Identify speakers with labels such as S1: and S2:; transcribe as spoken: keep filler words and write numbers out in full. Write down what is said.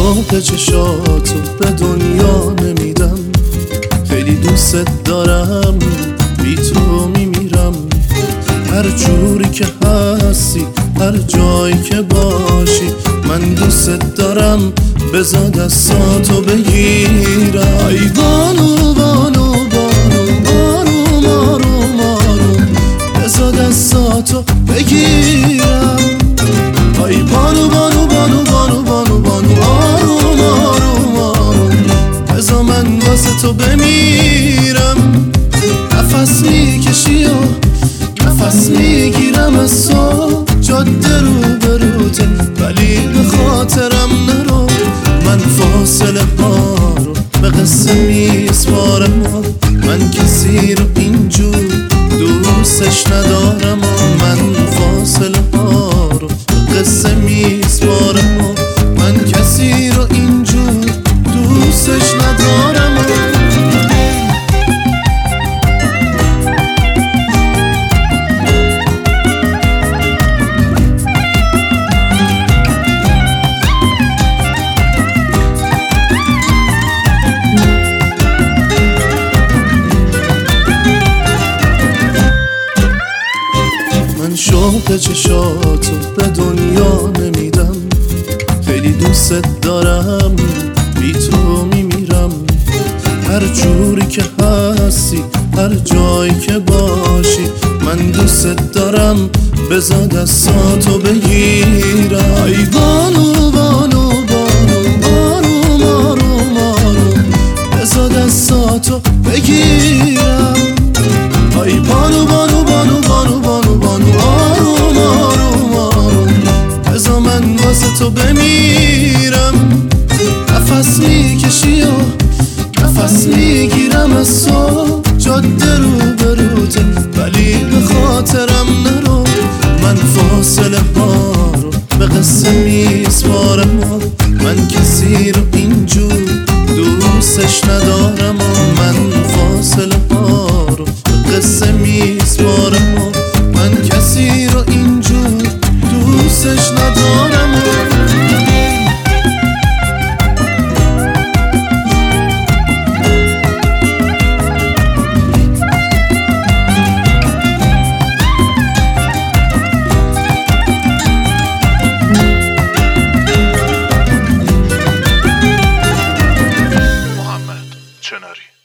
S1: شوق چشاتو به دنیا نمیدم، خیلی دوست دارم، بی تو میمیرم. هر جوری که هستی، هر جایی که باشی، من دوست دارم، بذار دستاتو بگیرم. ای بانو بانو بانو آروم آروم آروم، بذار دستاتو بگیرم. ای بانو بانو بانو بانو بانو بانو آروم آروم آروم، بذار من واسه تو بمیرم. نفس میکشی و نفس میگیرم از تو، جاده رو بروته ولی به خاطرم نرو. من فاصله ها رو به قصه میسپارم، من کسی رو اینجور دوستش ندارم. من فاصله ها رو به قصه میسپارم، من کسی رو اینجور دوستش ندارم. من شوق چشاتو به دنیا نمیدم، خیلی دوست دارم، بی تو میمیرم. هر جوری که هستی، هر جایی که باشی، من دوست دارم، بذار دستاتو بگیرم. ای بانو بانو بانو آروم آروم آروم، بذار دستاتو بگیرم. ای بانو بانو بانو بانو بانو بانو آروم آروم آروم، بذار من واسه تو بمیرم. نفس میکشی و نفس میگیرم از تو، جاده رو بروته ولی به خاطرم نرو. من فاصله ها رو به قصه میسپارم، من کسی رو اینجور دوستش ندارم. من فاصله ها رو به قصه میسپارم، من کسی رو اینجور دوستش ندارم.
S2: محمد چناری.